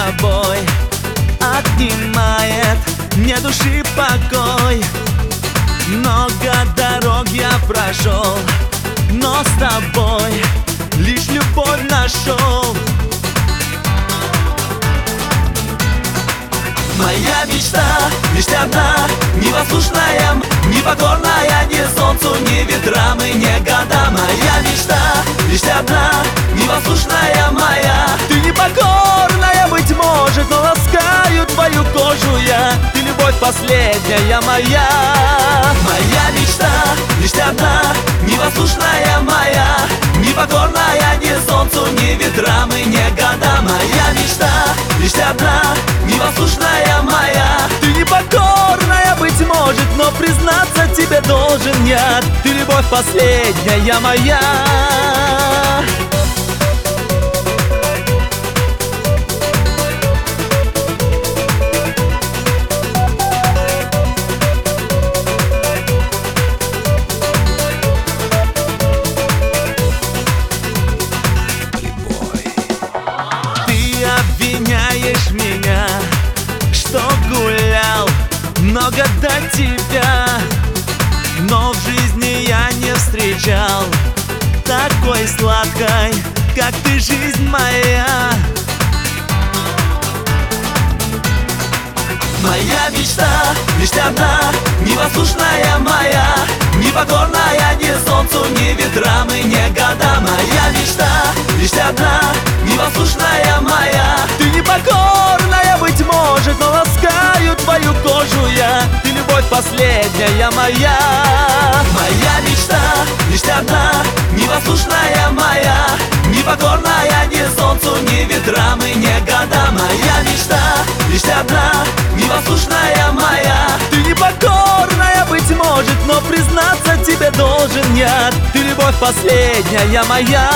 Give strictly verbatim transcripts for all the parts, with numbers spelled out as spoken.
тобой отнимает мне души покой. Много дорог я прошел, но с тобой лишь любовь нашел. Моя мечта лишь одна, непослушная, непокорная ни солнцу, ни ветрам и ни годам. Моя мечта лишь одна, непослушная моя. Ты непокорная, быть может, но ласкаю твою кожу я. Ты любовь последняя моя. Моя мечта лишь одна, непослушная моя. Непокорная ни солнцу, ни ветрам и ни годам. Моя мечта лишь одна, непослушная моя. Ты непокорная, быть может, но признаться тебе должен я. Ты любовь последняя моя. Обвиняешь меня, что гулял много до тебя, но в жизни я не встречал такой сладкой, как ты, жизнь моя. Моя мечта лишь одна, непослушная моя. Непокорная ни солнцу, ни ветрам и ни годам. Моя мечта лишь одна, непослушная моя. Ты непокорная, быть может, но ласкаю твою кожу я. Ты любовь последняя моя. Моя мечта лишь одна, непослушная моя. Непокорная ни солнцу, ни ветрам и ни годам. Моя мечта лишь одна, непослушная моя. Ты непокорная, быть может, но признаться тебе должен я. Ты любовь последняя моя.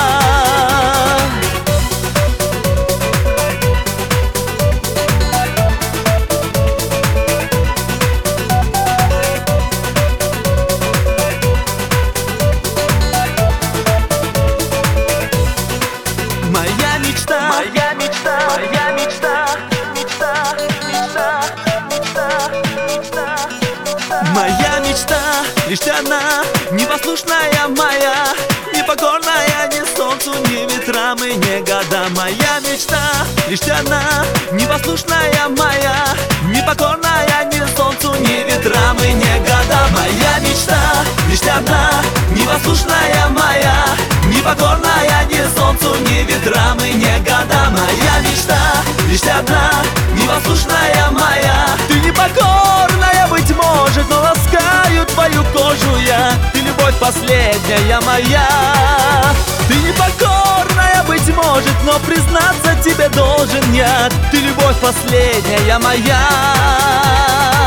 Моя мечта, моя мечта, моя мечта, мечта, мечта, мечта, мечта, мечта. Моя мечта лишь одна, непослушная моя. Непокорная ни солнцу, ни ветрам и ни годам. Моя мечта лишь одна, непослушная моя. Непокорная ни солнцу, ни ветрам и ни годам. Моя мечта лишь одна, непослушная моя. Непокорная ни солнцу, ни ветрам и ни годам. Моя мечта лишь одна, непослушная моя. Ты непокорная, быть может, но ласкаю твою кожу я. Ты любовь последняя моя. Ты непокорная, быть может, но признаться тебе должен я. Ты любовь последняя моя.